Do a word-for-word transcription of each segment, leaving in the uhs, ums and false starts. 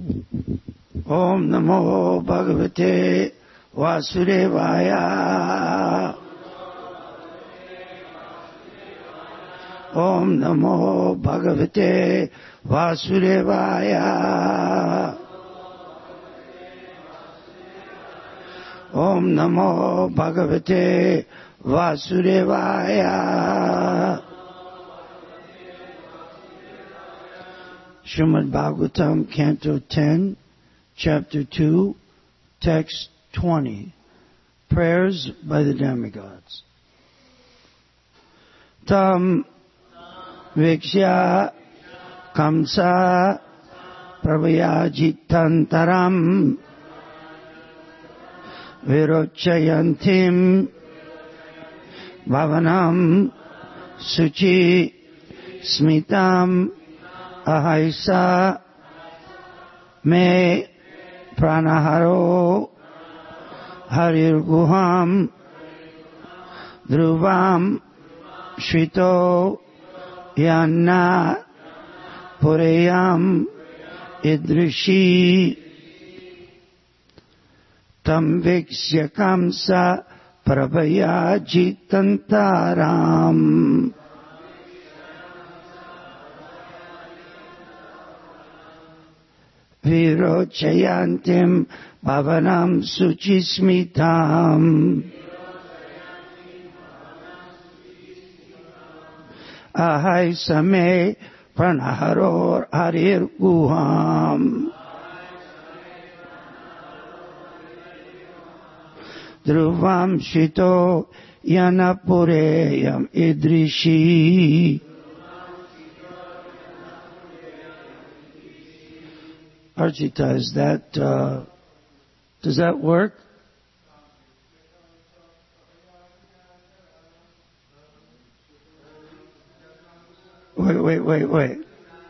Om Namo Bhagavate Vasudevaya. Om Namo Bhagavate Vasudevaya. Om Namo Bhagavate Vasudevaya. Srimad Bhagavatam, Canto ten, Chapter two, Text twenty. Prayers by the Demigods. Tam Vikshya Kamsa Prabhayajitantaram Virochayantim Bhavanam Suchi Smitam Ahaisa Me Pranaharo Harirguham Dhruvam Shvito Yanna Pureyam Idrishi Tam Vikshya Kamsa Prabhayajitantaram Virochayantim Bhavanam Suchismitam Ahai Same Pranaharor Harir Guham Dhruvam Shito Yanapureyam Idrishi. Archita, is that, uh, does that work? Wait, wait, wait, wait.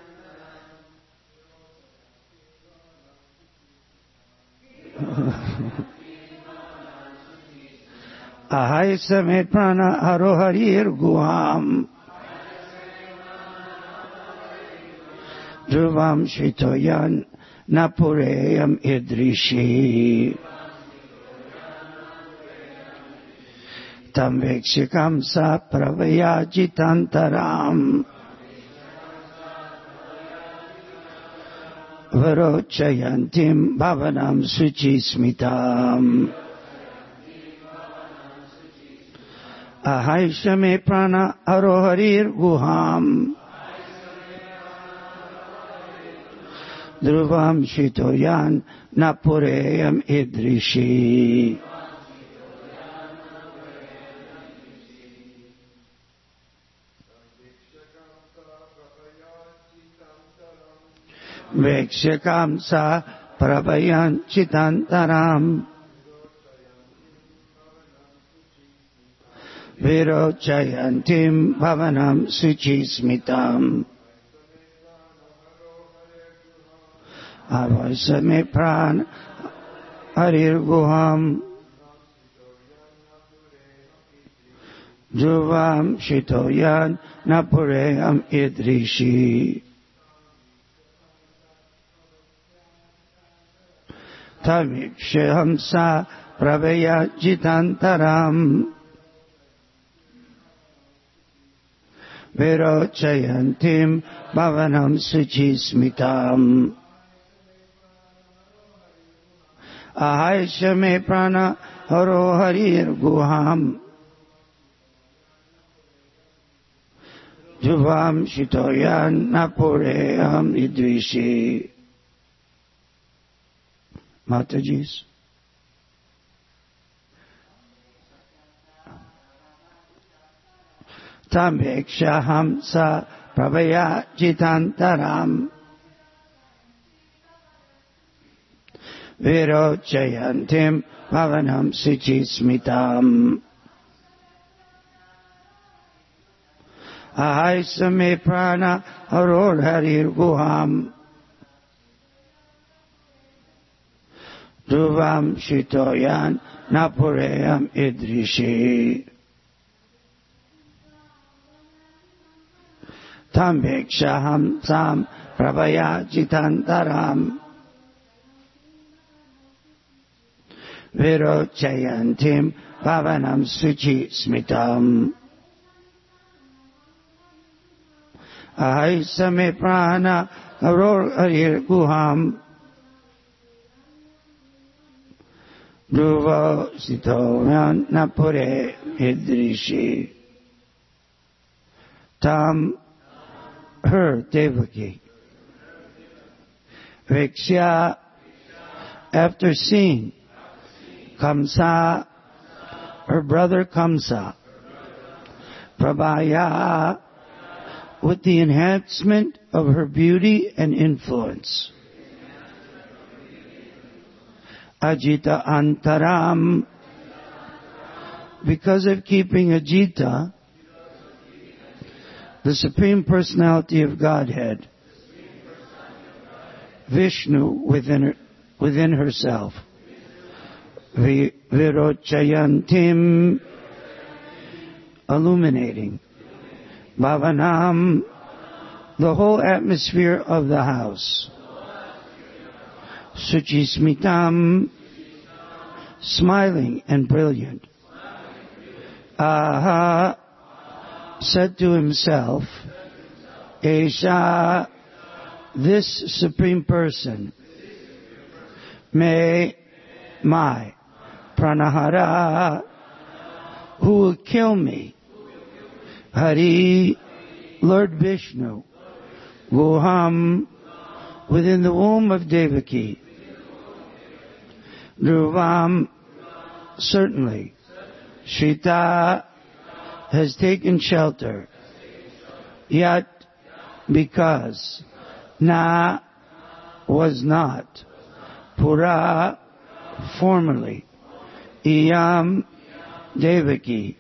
Ahai Samet Prana Haroharir Guham Dhruvam Shitoyan Napureyam Idrishi Tam Vikshikam Sa Pravayajitantaram Varochayantim Bhavanam Suchismitam Ahai Shame Prana Aroharir Guham Dhruvam Shitoyan Napureyam Idrishi. Vikshakam Sa Prabhayan Chitantaram Virochayantim Bhavanam Suchismitam Avasame Pran Harir Guham Dhruvam Shitoyan Napureyam Idrishi Tamikshahamsa Prabhayajitantaram Virochayantim Bhavanam Suchismitam Ahai Shame Prana Haroharir Guham Dhruvam Shitoyan Napureyam Idrishi. Matajis. Tam Vikshaham Sa Prabhayajitantaram Virochayantim Bhavanam Suchismitam Ahai Same Prana Haror Harir Guham Dhruvam Shitoyan Napureyam Idrishi Tam Vikshaham Sam Prabhayajitantaram virochayantim bhavanam suchi smitam. Ahai same prana karor arir guham dhruva sito napure idrishi. Tam, her, Devaki. Vikshya, after seeing Kamsa, her brother Kamsa. Prabhaya, with the enhancement of her beauty and influence. Ajita Antaram, because of keeping Ajita, the Supreme Personality of Godhead, Vishnu within her, within herself. Virochayantim, illuminating. Bhavanam, the whole atmosphere of the house. Suchismitam, smiling and brilliant. Aha, said to himself, Esha, this Supreme Person, may, my, pranahara, who will kill me, Hari, Lord Vishnu, Guham, within the womb of Devaki, Dhruvam, certainly, Shita, has taken shelter, yet because Na was not, Pura, formerly, Iyam, Devaki,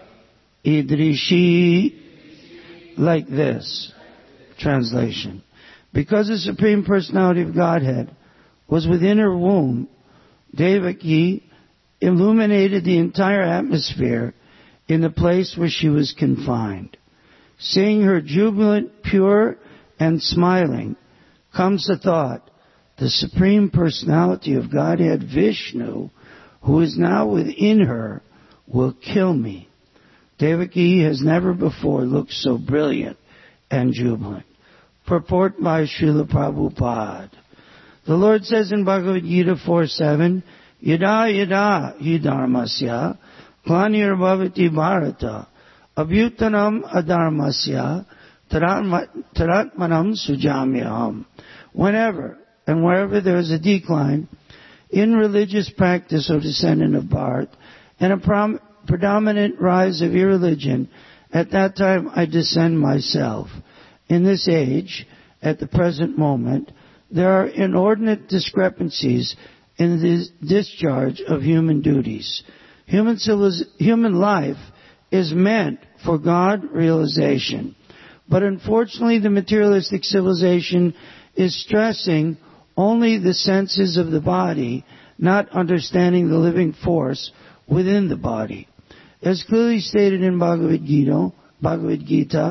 Idrishi, like this. Translation. Because the Supreme Personality of Godhead was within her womb, Devaki illuminated the entire atmosphere in the place where she was confined. Seeing her jubilant, pure, and smiling, comes the thought, the Supreme Personality of Godhead, Vishnu, who is now within her, will kill me. Devaki has never before looked so brilliant and jubilant. Purport by Srila Prabhupada. The Lord says in Bhagavad Gita four seven, Yada yada hi dharmasya glanir bhavati bharata abhyutanam adharmasya taratmanam sujamyaham. Whenever and wherever there is a decline in religious practice, O descendant of Bharat, and a prom- predominant rise of irreligion, at that time I descend myself. In this age, at the present moment, there are inordinate discrepancies in the discharge of human duties. Human, civiliz- human life is meant for God realization. But unfortunately, the materialistic civilization is stressing only the senses of the body, not understanding the living force within the body. As clearly stated in Bhagavad Gita, Bhagavad Gita,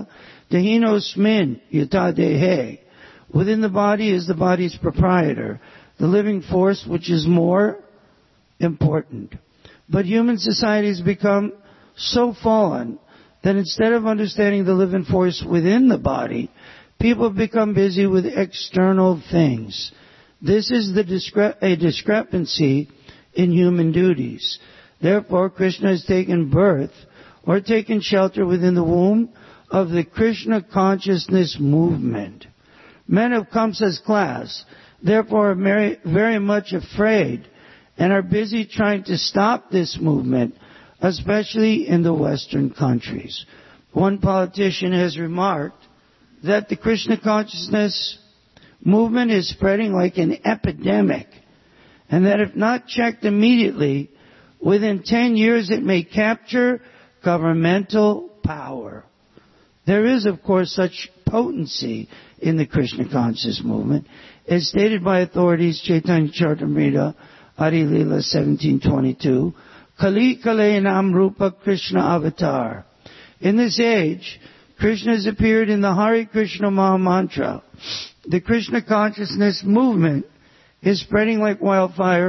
Dehinosmin yata dehe. Within the body is the body's proprietor, the living force which is more important. But human society has become so fallen that instead of understanding the living force within the body, people have become busy with external things. This is the discre- a discrepancy in human duties. Therefore, Krishna has taken birth or taken shelter within the womb of the Krishna consciousness movement. Men of Kamsa's class, therefore, are very, very much afraid and are busy trying to stop this movement, especially in the Western countries. One politician has remarked that the Krishna consciousness movement is spreading like an epidemic, and that if not checked immediately, within ten years it may capture governmental power. There is, of course, such potency in the Krishna consciousness movement, as stated by authorities Chaitanya Charitamrita, Adi Leela seventeen twenty-two, Kali Kale Nam Rupa Krishna Avatar. In this age, Krishna has appeared in the Hare Krishna Maha Mantra. The Krishna consciousness movement is spreading like wildfire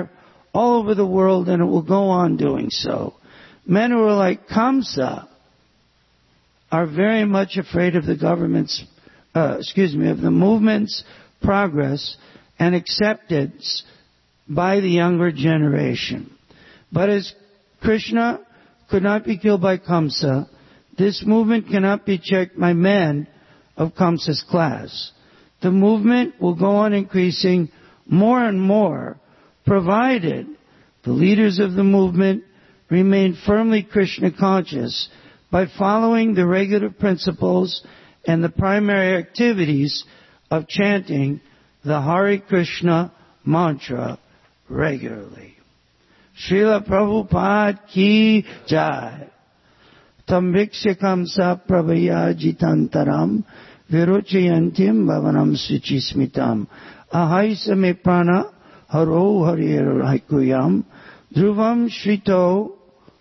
all over the world, and it will go on doing so. Men who are like Kamsa are very much afraid of the government's, uh, excuse me, of the movement's progress and acceptance by the younger generation. But as Krishna could not be killed by Kamsa, this movement cannot be checked by men of Kamsa's class. The movement will go on increasing more and more, provided the leaders of the movement remain firmly Krishna conscious by following the regular principles and the primary activities of chanting the Hare Krishna mantra regularly. Srila Prabhupada ki jai. Tamviksya kamsa prabhaya jitantaram viruchayantim bhavanam suchismitam ahaisa me prana haro harir haikuyam dhruvam shrito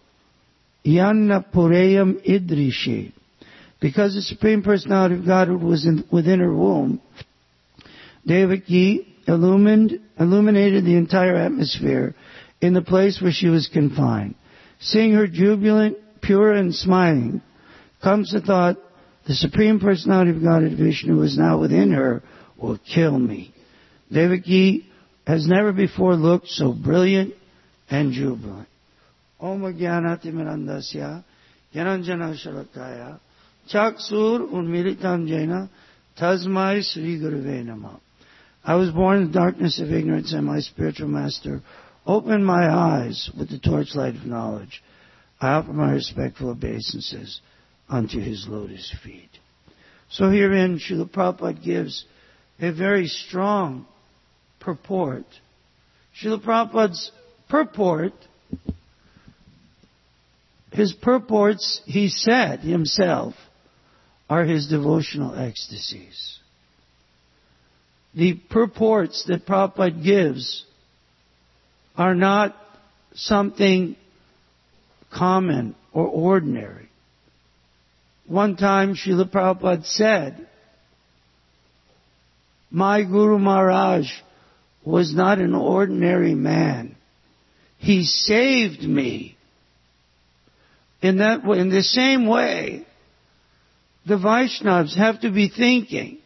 yanna pureyam idrishi. Because the Supreme Personality of Godhead was in, within her womb, Devaki illumined, illuminated the entire atmosphere in the place where she was confined. Seeing her jubilant, pure and smiling, Kamsa thought, the Supreme Personality of Godhead Vishnu is now within her, will kill me. Devaki has never before looked so brilliant and jubilant. Om Jnanatimirandasya Jnananjana Shalakaya Chaksur Unmilitam Jena Tasmai Sri Guruve Namah. I was born in the darkness of ignorance, and my spiritual master opened my eyes with the torchlight of knowledge. I offer my respectful obeisances unto his lotus feet. So herein Srila Prabhupada gives a very strong purport. Srila Prabhupada's purport, his purports, he said himself, are his devotional ecstasies. The purports that Prabhupada gives are not something common or ordinary. One time Srila Prabhupada said, my Guru Maharaj was not an ordinary man. He saved me. In that way, in the same way, the Vaishnavas have to be thinking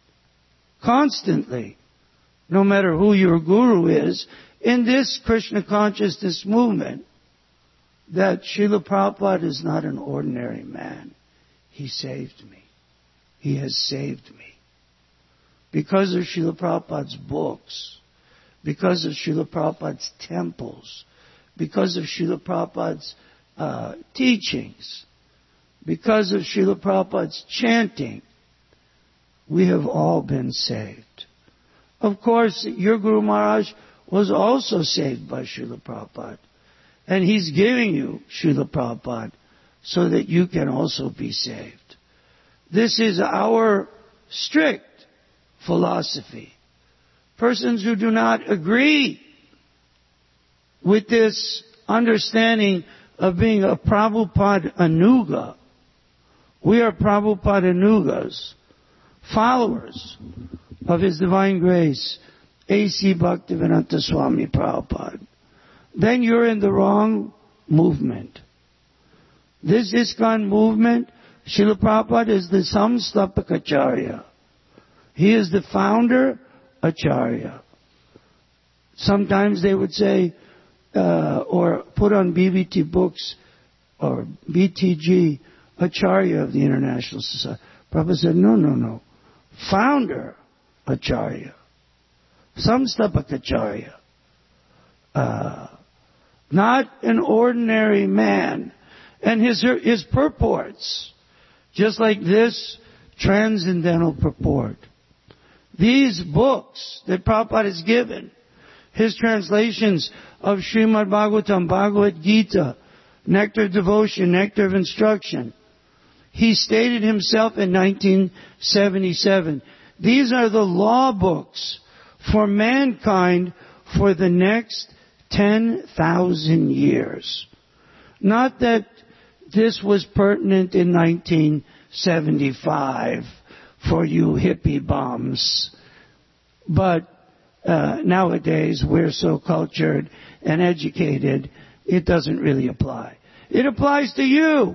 constantly, no matter who your guru is, in this Krishna consciousness movement, that Srila Prabhupada is not an ordinary man. He saved me. He has saved me. Because of Srila Prabhupada's books, because of Srila Prabhupada's temples, because of Srila Prabhupada's uh, teachings, because of Srila Prabhupada's chanting, we have all been saved. Of course, your Guru Maharaj was also saved by Srila Prabhupada. And he's giving you Srila Prabhupada so that you can also be saved. This is our strict philosophy. Persons who do not agree with this understanding of being a Prabhupada Anuga, we are Prabhupada Anugas, followers of His Divine Grace, A C Bhaktivedanta Swami Prabhupada, then you're in the wrong movement. This ISKCON movement, Srila Prabhupada is the Samstapakacharya. He is the founder Acharya. Sometimes they would say, uh, or put on B B T books, or B T G, Acharya of the International Society. Prabhupada said, no, no, no. Founder Acharya. Samstapakacharya. Uh, not an ordinary man. And his, his purports, just like this transcendental purport. These books that Prabhupada has given, his translations of Srimad Bhagavatam, Bhagavad Gita, Nectar of Devotion, Nectar of Instruction, he stated himself in nineteen seventy-seven, these are the law books for mankind for the next ten thousand years. Not that this was pertinent in nineteen seventy-five for you hippie bums, but uh, nowadays we're so cultured and educated, it doesn't really apply. It applies to you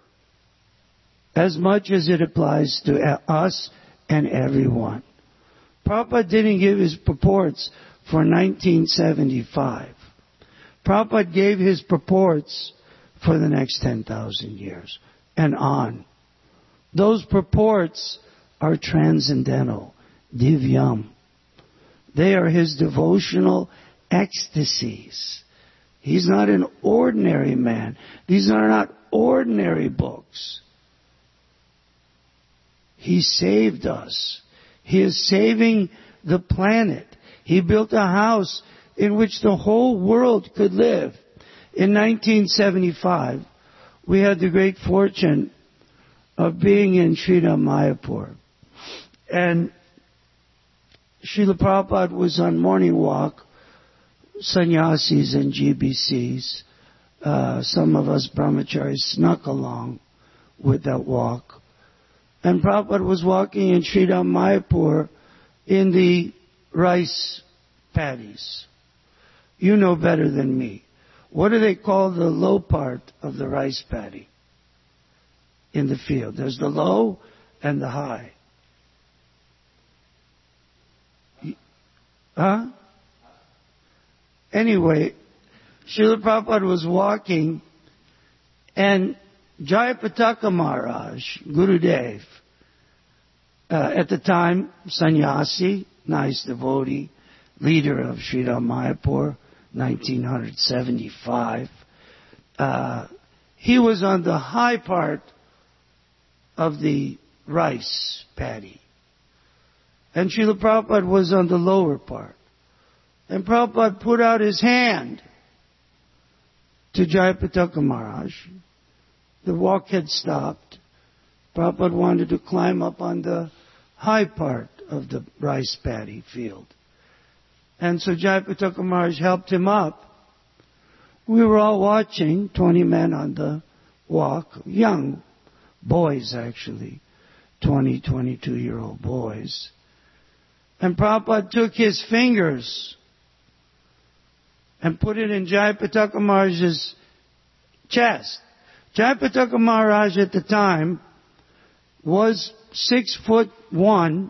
as much as it applies to us and everyone. Prabhupada didn't give his purports for nineteen seventy-five. Prabhupada gave his purports for the next ten thousand years and on. Those purports are transcendental, divyam. They are his devotional ecstasies. He's not an ordinary man. These are not ordinary books. He saved us. He is saving the planet. He built a house in which the whole world could live. In nineteen seventy-five, we had the great fortune of being in Sridham Mayapur. And Srila Prabhupada was on morning walk, sannyasis and G B Cs. Uh, some of us brahmacharis snuck along with that walk. And Prabhupada was walking in Sridham Mayapur in the rice paddies. You know better than me. What do they call the low part of the rice paddy in the field? There's the low and the high. Huh? Anyway, Srila Prabhupada was walking and Jayapataka Maharaj, Gurudev, uh, at the time, sannyasi, nice devotee, leader of Sridham Mayapur, nineteen seventy-five. Uh, he was on the high part of the rice paddy. And Srila Prabhupada was on the lower part. And Prabhupada put out his hand to Jayapataka Maharaj. The walk had stopped. Prabhupada wanted to climb up on the high part of the rice paddy field. And so Jayapataka Maharaj helped him up. We were all watching, twenty men on the walk, young boys actually, twenty, twenty-two-year-old boys. And Prabhupada took his fingers and put it in Jayapataka Maharaj's chest. Jayapataka Maharaj at the time was six foot one,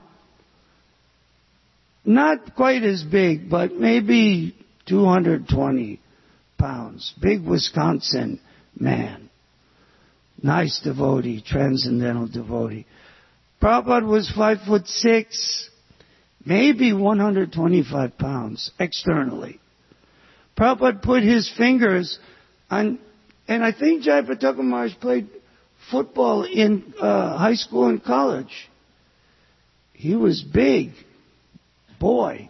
not quite as big, but maybe two hundred twenty pounds. Big Wisconsin man. Nice devotee, transcendental devotee. Prabhupada was five foot six, maybe one hundred twenty-five pounds externally. Prabhupada put his fingers on, and I think Jayapataka Maharaj played football in uh, high school and college. He was big. Boy.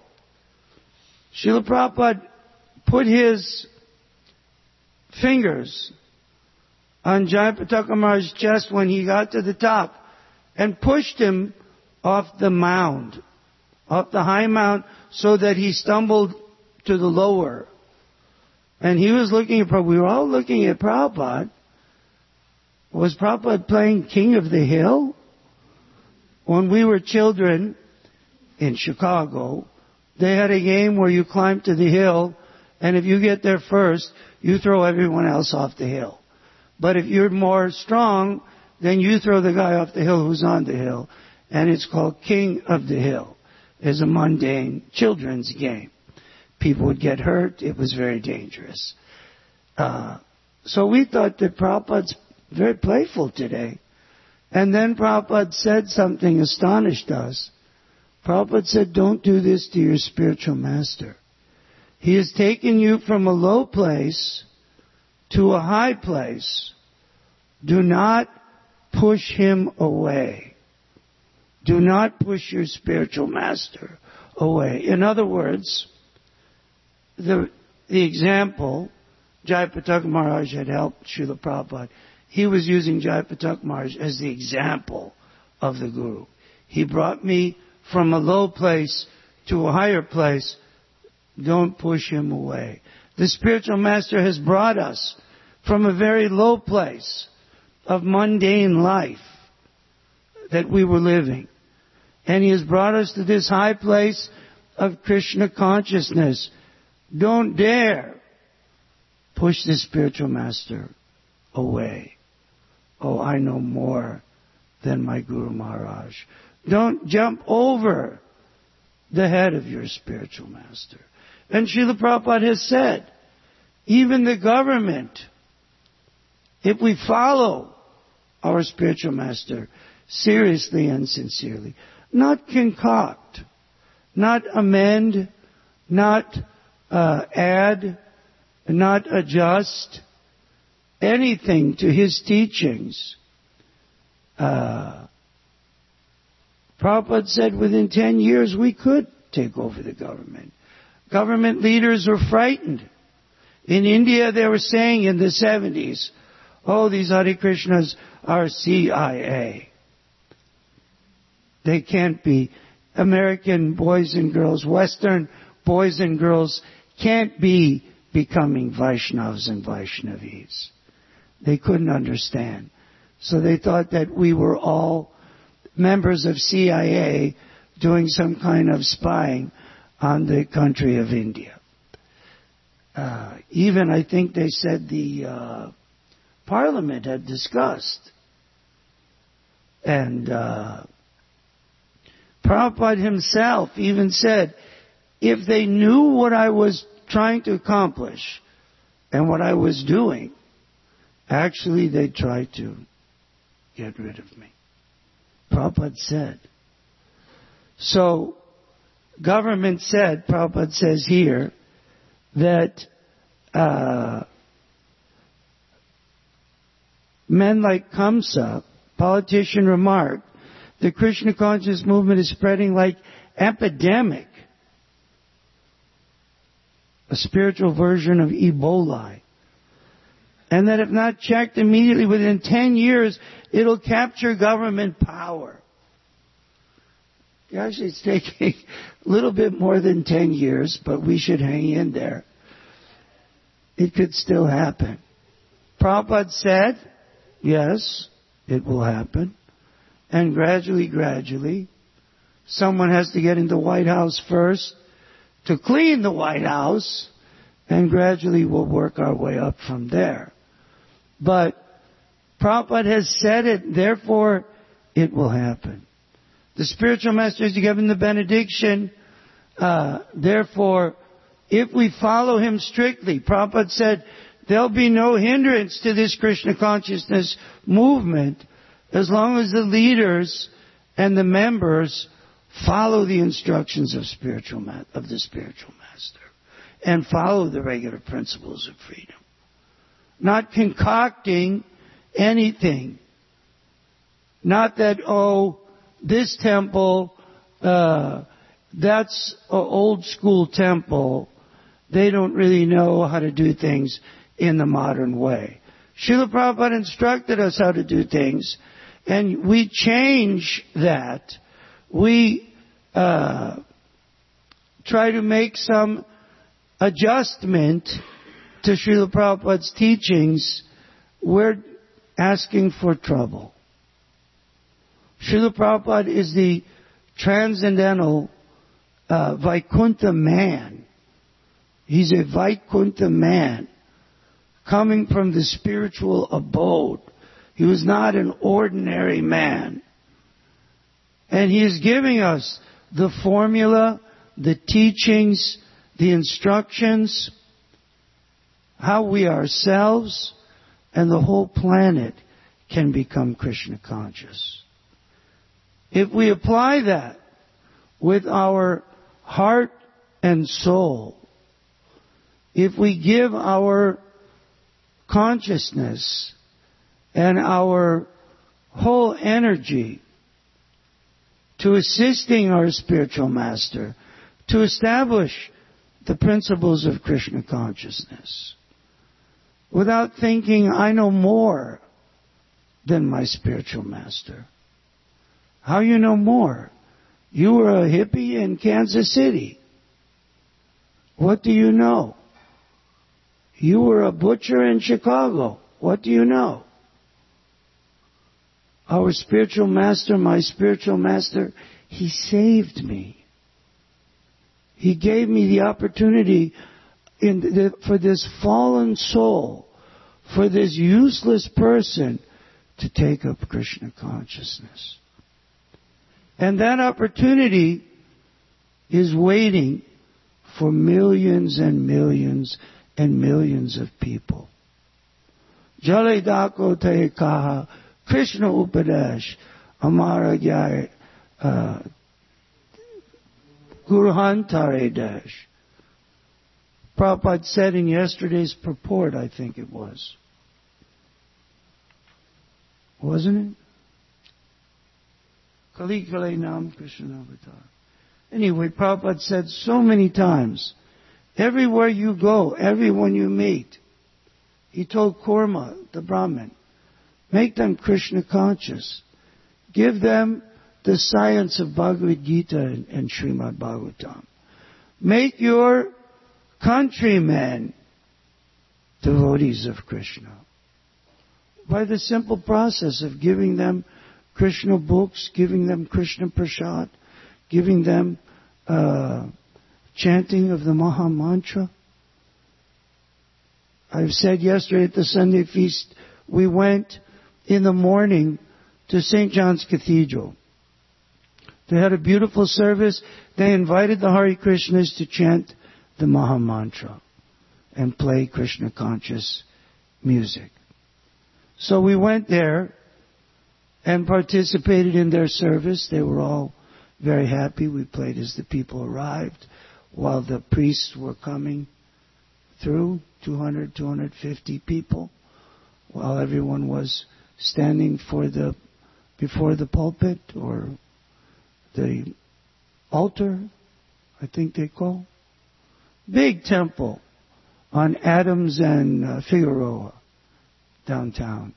Srila Prabhupada put his fingers on Jayapataka Maharaj's chest when he got to the top and pushed him off the mound, off the high mound, so that he stumbled to the lower. And he was looking at Prabhupada. We were all looking at Prabhupada. Was Prabhupada playing King of the Hill? When we were children in Chicago, they had a game where you climb to the hill, and if you get there first, you throw everyone else off the hill. But if you're more strong, then you throw the guy off the hill who's on the hill. And it's called King of the Hill. It's a mundane children's game. People would get hurt. It was very dangerous. Uh, so we thought that Prabhupada's very playful today. And then Prabhupada said something astonished us. Prabhupada said, don't do this to your spiritual master. He has taken you from a low place to a high place. Do not push him away. Do not push your spiritual master away. In other words, the, the example, Jayapataka Maharaj had helped Srila Prabhupada. He was using Jayapataka Maharaj as the example of the Guru. He brought me from a low place to a higher place. Don't push him away. The spiritual master has brought us from a very low place of mundane life that we were living. And he has brought us to this high place of Krishna consciousness. Don't dare push the spiritual master away. Oh, I know more than my Guru Maharaj. Don't jump over the head of your spiritual master. And Srila Prabhupada has said, even the government, if we follow our spiritual master seriously and sincerely, not concoct, not amend, not uh, add, not adjust anything to his teachings. Uh, Prabhupada said within ten years we could take over the government. Government leaders were frightened. In India they were saying in the seventies, oh, these Hare Krishnas are C I A. They can't be. American boys and girls, Western boys and girls can't be becoming Vaishnavas and Vaishnavis. They couldn't understand. So they thought that we were all members of C I A doing some kind of spying on the country of India. Uh, even I think they said the uh, Parliament had discussed. And uh, Prabhupada himself even said, if they knew what I was trying to accomplish and what I was doing, actually they'd try to get rid of me. Prabhupada said. So, government said, Prabhupada says here, that uh, men like Kamsa, politician, remarked, the Krishna conscious movement is spreading like epidemic, a spiritual version of Ebola. And that if not checked immediately within ten years, it'll capture government power. Actually, it's taking a little bit more than ten years, but we should hang in there. It could still happen. Prabhupada said, yes, it will happen. And gradually, gradually, someone has to get into the White House first to clean the White House, and gradually we'll work our way up from there. But Prabhupada has said it, therefore it will happen. The spiritual master has given the benediction, uh, therefore, if we follow him strictly, Prabhupada said, there'll be no hindrance to this Krishna consciousness movement as long as the leaders and the members follow the instructions of spiritual ma- of the spiritual master and follow the regular principles of freedom. Not concocting anything. Not that, oh, this temple, uh, that's an old school temple. They don't really know how to do things in the modern way. Srila Prabhupada instructed us how to do things, and we change that. We uh, try to make some adjustment to Srila Prabhupada's teachings. We're asking for trouble. Srila Prabhupada is the transcendental uh, Vaikuntha man. He's a Vaikuntha man coming from the spiritual abode. He was not an ordinary man. And he is giving us the formula, the teachings, the instructions, how we ourselves and the whole planet can become Krishna conscious. If we apply that with our heart and soul, if we give our consciousness and our whole energy to assisting our spiritual master to establish the principles of Krishna consciousness, without thinking, I know more than my spiritual master. How you know more? You were a hippie in Kansas City. What do you know? You were a butcher in Chicago. What do you know? Our spiritual master, my spiritual master, he saved me. He gave me the opportunity in the, for this fallen soul, for this useless person, to take up Krishna consciousness. And that opportunity is waiting for millions and millions and millions of people. Jale dako te kaha, Krishna Upadesh, Amara Jai, Guruhantare Dash. Prabhupada said in yesterday's purport, I think it was. Wasn't it? Kali Kali Nam Krishna Avatar. Anyway, Prabhupada said so many times, everywhere you go, everyone you meet, he told Kurma, the Brahmin, make them Krishna conscious. Give them the science of Bhagavad Gita and, and Srimad Bhagavatam. Make your countrymen devotees of Krishna. By the simple process of giving them Krishna books, giving them Krishna Prasad, giving them uh, chanting of the Maha Mantra. I've said yesterday at the Sunday feast, we went in the morning to Saint John's Cathedral. They had a beautiful service. They invited the Hare Krishnas to chant the Maha Mantra and play Krishna conscious music. So we went there and participated in their service. They were all very happy. We played as the people arrived while the priests were coming through, two hundred, two hundred fifty people, while everyone was standing for the before the pulpit or the altar, I think they call. Big temple on Adams and uh, Figueroa downtown.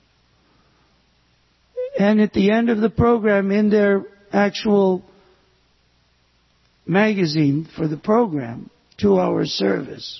And at the end of the program, in their actual magazine for the program, two-hour service,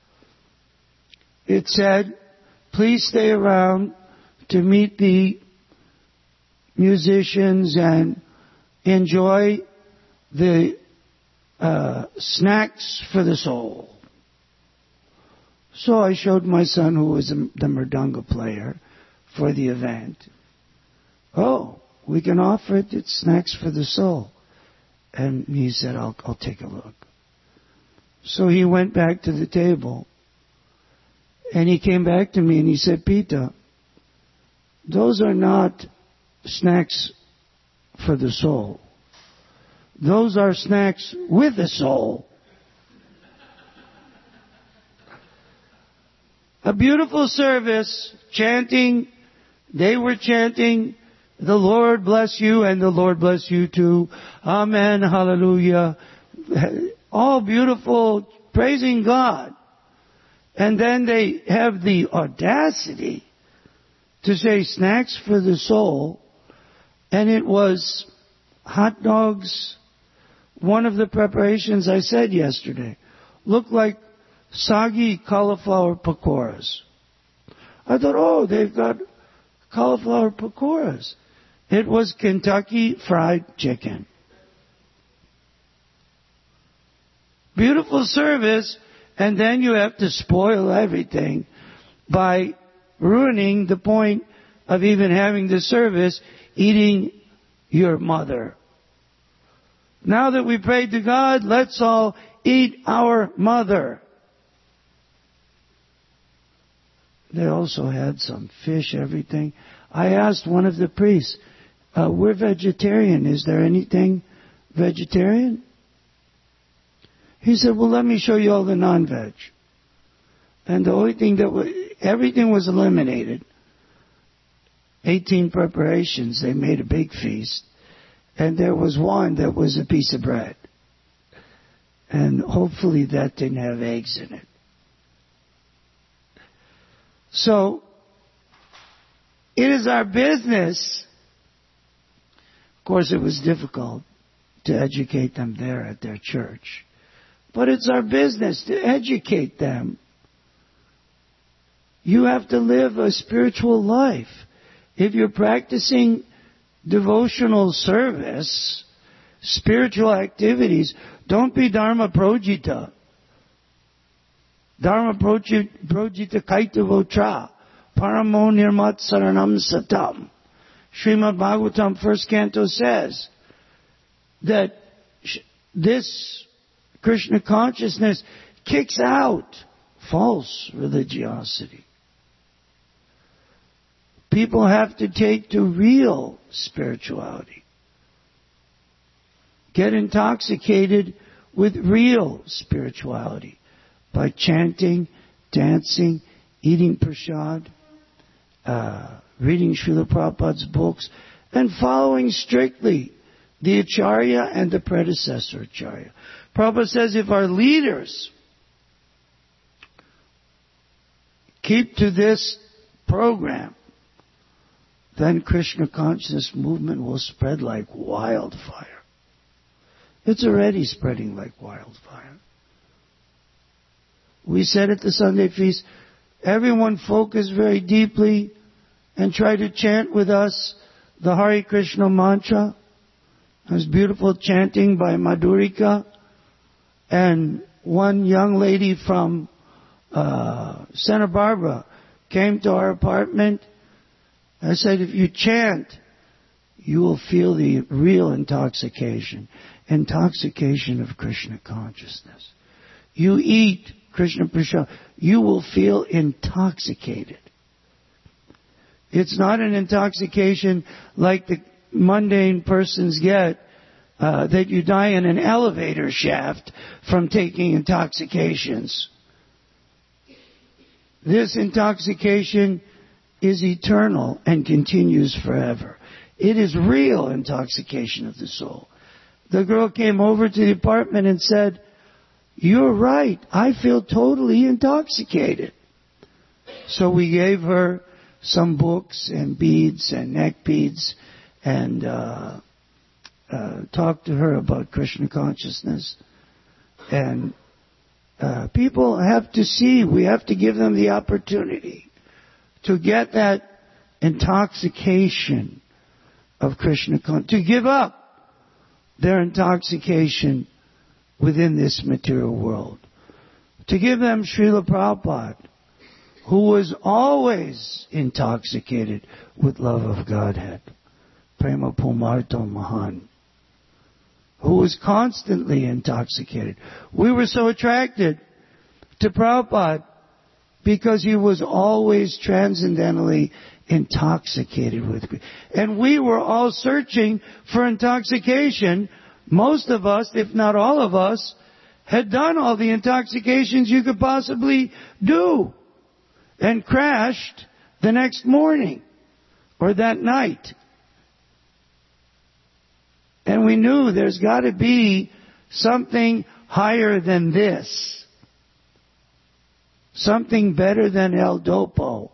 it said, please stay around to meet the musicians and enjoy the uh, snacks for the soul. So I showed my son, who was the mridanga player for the event. Oh, we can offer it. It's snacks for the soul. And he said, I'll, I'll take a look. So he went back to the table. And he came back to me and he said, Pita, those are not snacks for the soul. Those are snacks with the soul. A beautiful service, chanting. They were chanting, the Lord bless you and the Lord bless you too. Amen, hallelujah. All beautiful, praising God. And then they have the audacity to say snacks for the soul. And it was hot dogs. One of the preparations I said yesterday looked like soggy cauliflower pakoras. I thought, oh, they've got cauliflower pakoras. It was Kentucky Fried Chicken. Beautiful service, and then you have to spoil everything by ruining the point of even having the service, eating your mother. Now that we prayed to God, let's all eat our mother. They also had some fish, everything. I asked one of the priests, uh, we're vegetarian. Is there anything vegetarian? He said, well, let me show you all the non-veg. And the only thing that was, everything was eliminated. eighteen preparations. They made a big feast. And there was one that was a piece of bread. And hopefully that didn't have eggs in it. So, it is our business. Of course, it was difficult to educate them there at their church. But it's our business to educate them. You have to live a spiritual life. If you're practicing devotional service, spiritual activities, don't be Dharma projita. Dharma projita kaitavotra. Paramo nirmat saranam satam. Srimad Bhagavatam first canto says that this Krishna consciousness kicks out false religiosity. People have to take to real spirituality. Get intoxicated with real spirituality by chanting, dancing, eating prasad, uh, reading Srila Prabhupada's books, and following strictly the Acharya and the predecessor Acharya. Prabhupada says if our leaders keep to this program, then Krishna consciousness movement will spread like wildfire. It's already spreading like wildfire. We said at the Sunday feast, everyone focus very deeply and try to chant with us the Hare Krishna mantra. There's beautiful chanting by Madhurika. And one young lady from uh, Santa Barbara came to our apartment. I said, if you chant, you will feel the real intoxication. Intoxication of Krishna consciousness. You eat Krishna prasad, you will feel intoxicated. It's not an intoxication like the mundane persons get, uh, that you die in an elevator shaft from taking intoxications. This intoxication is eternal and continues forever. It is real intoxication of the soul. The girl came over to the apartment and said, "You're right, I feel totally intoxicated." So we gave her some books and beads and neck beads and uh, uh, talked to her about Krishna consciousness. And uh, people have to see, we have to give them the opportunity to get that intoxication of Krishna consciousness, to give up their intoxication within this material world. To give them Srila Prabhupada, who was always intoxicated with love of Godhead. Prema Pumarto Mahan. Who was constantly intoxicated. We were so attracted to Prabhupada because he was always transcendentally intoxicated with. And we were all searching for intoxication. Most of us, if not all of us, had done all the intoxications you could possibly do and crashed the next morning or that night. And we knew there's got to be something higher than this. Something better than El Dopo.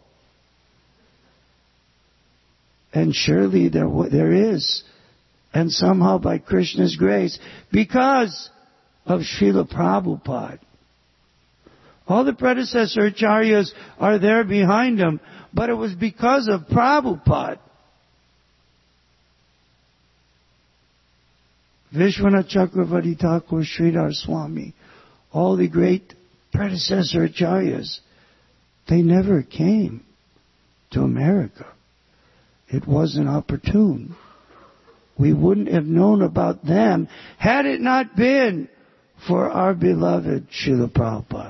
And surely there, there is. And somehow by Krishna's grace, because of Srila Prabhupada. All the predecessor acharyas are there behind him, but it was because of Prabhupada. Vishwanath Chakravarti Thakur, Sridhar Swami, all the great predecessor acharyas, they never came to America. It wasn't opportune. We wouldn't have known about them had it not been for our beloved Srila Prabhupada.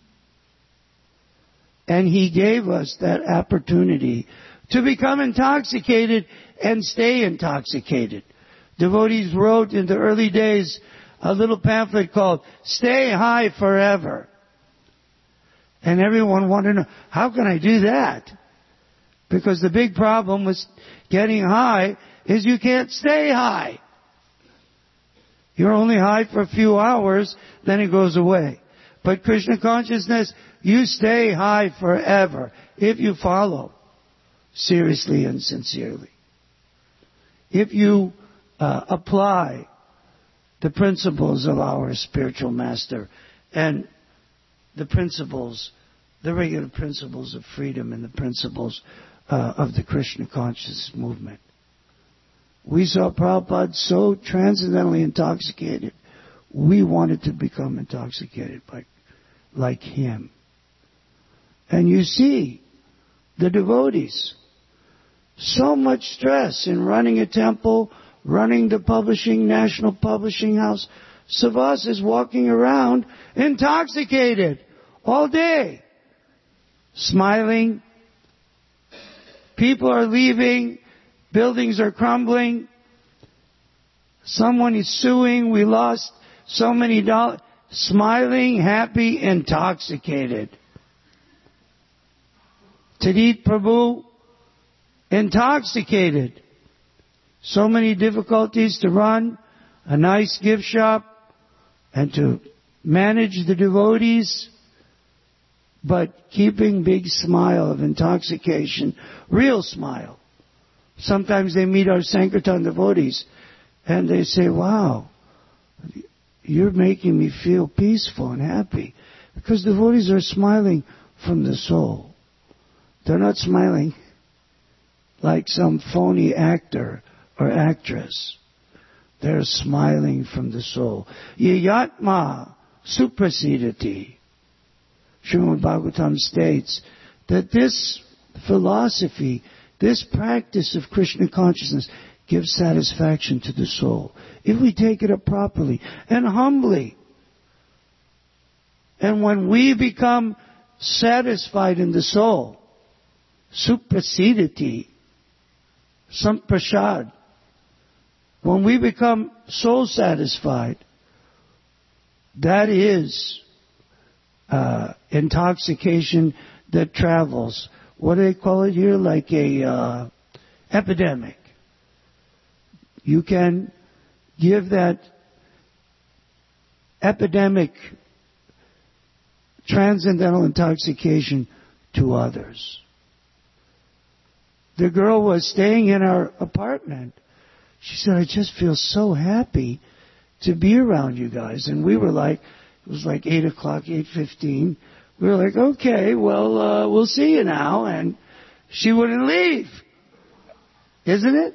And he gave us that opportunity to become intoxicated and stay intoxicated. Devotees wrote in the early days a little pamphlet called Stay High Forever. And everyone wanted to know, how can I do that? Because the big problem with getting high is you can't stay high. You're only high for a few hours, then it goes away. But Krishna consciousness, you stay high forever if you follow seriously and sincerely. If you uh, apply the principles of our spiritual master and the principles, the regular principles of freedom and the principles uh, of the Krishna consciousness movement. We saw Prabhupada so transcendently intoxicated, we wanted to become intoxicated like, like him. And you see, the devotees, so much stress in running a temple, running the publishing, national publishing house. Savas is walking around intoxicated all day, smiling. People are leaving. Buildings are crumbling. Someone is suing. We lost so many dollars. Smiling, happy, intoxicated. Tadit Prabhu, intoxicated. So many difficulties to run a nice gift shop and to manage the devotees, but keeping big smile of intoxication, real smile. Sometimes they meet our Sankirtan devotees and they say, wow, you're making me feel peaceful and happy. Because devotees are smiling from the soul. They're not smiling like some phony actor or actress. They're smiling from the soul. Yayatma suprasidati. Srimad Bhagavatam states that this philosophy, this practice of Krishna consciousness gives satisfaction to the soul. If we take it up properly and humbly. And when we become satisfied in the soul, suprasidati, samprasad, when we become soul satisfied, that is uh, intoxication that travels. What do they call it here? Like a uh, epidemic. You can give that epidemic transcendental intoxication to others. The girl was staying in our apartment. She said, I just feel so happy to be around you guys. And we were like, it was like eight o'clock, eight fifteen. We were like, okay, well, uh, we'll see you now. And she wouldn't leave. Isn't it?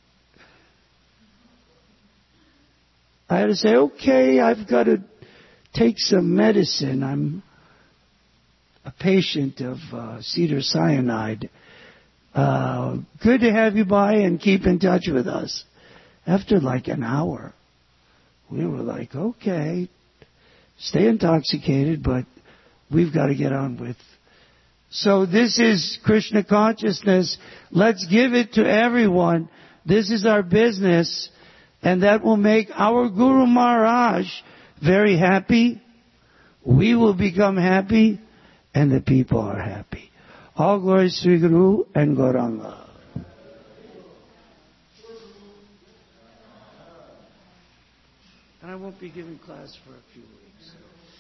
I had to say, okay, I've got to take some medicine. I'm a patient of uh, cedar cyanide. Uh, good to have you by and keep in touch with us. After like an hour, we were like, okay, stay intoxicated, but we've got to get on with. So this is Krishna consciousness. Let's give it to everyone. This is our business, and that will make our Guru Maharaj very happy. We will become happy, and the people are happy. All glory to Sri Guru and Gauranga. And I won't be giving class for a few weeks.